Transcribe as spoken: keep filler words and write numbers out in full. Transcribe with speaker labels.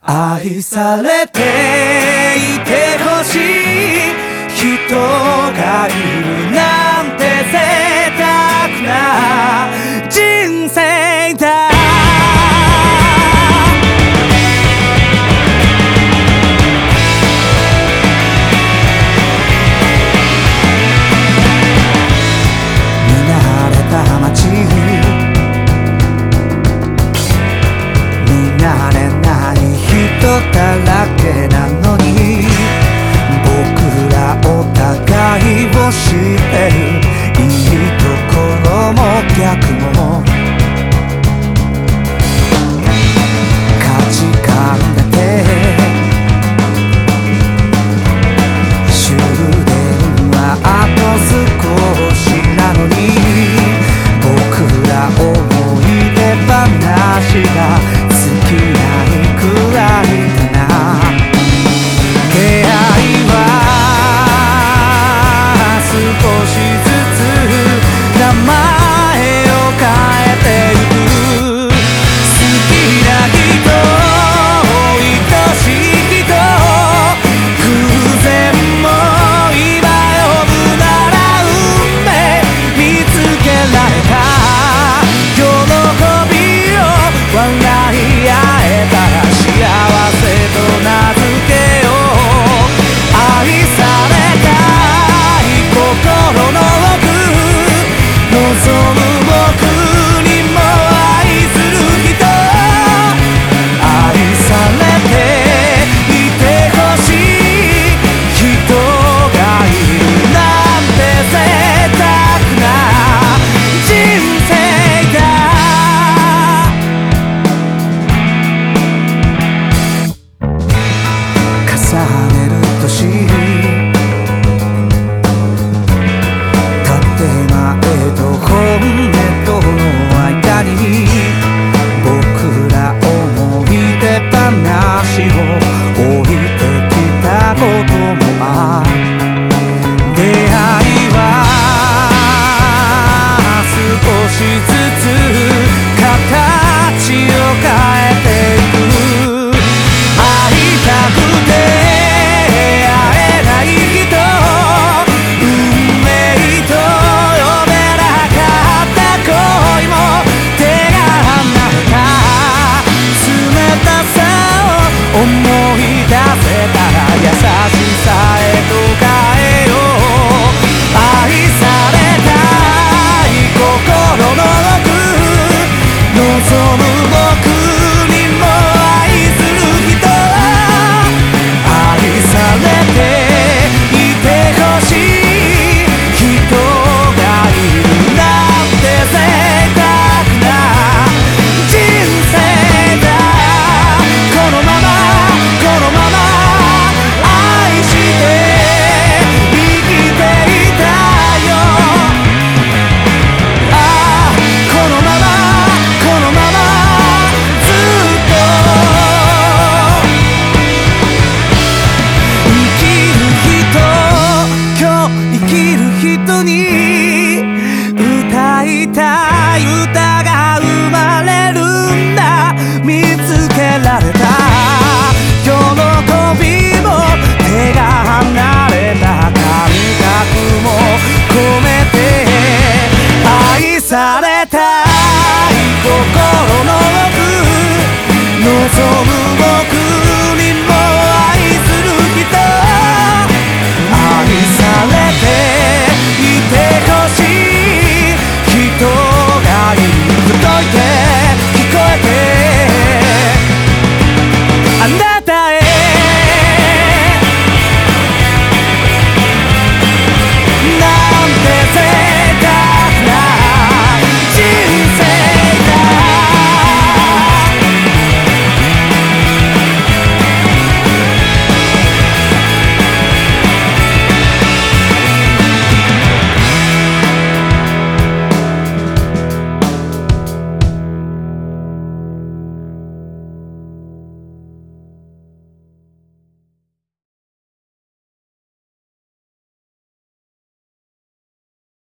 Speaker 1: 愛されていてほしい人がいるなんて贅沢な人生だ。見慣れた街、見慣れない人だらけなのに、僕らお互いを知ってる。いいところも逆も、価値観だって終電はあと少しなのに、僕ら思い出話が尽きないくらいだな。出会いは少しずつ名前を変えてゆく。好きな人、愛しい人、偶然も今呼ぶなら運命見つけられた。喜びを笑い合えたら幸せと名付けよう。愛されたい心の奥、望む僕にも愛する人。愛されていてほしい人がいるなんて贅沢な人生だ。重ねる年、建前と本音との間に、僕ら思い出話を置いてきたこともある。出会いは少しずつ形を変えていく。会いたくて会えない人、運命と呼べなかった恋も手が離れた。冷たさを思い出せたら優しさへと変えよう。愛されたい心の奥、望む僕にも愛する人。愛されていてほしい人がいるなんて贅沢な人生だ。このままこのまま愛して生きていたよ。ああこのままこのままずっと生きる人、今日生きる人に歌いたい歌が生まれるんだ。見つけられた喜びも手が離れた感覚も込めて、愛されたい心の奥、望む僕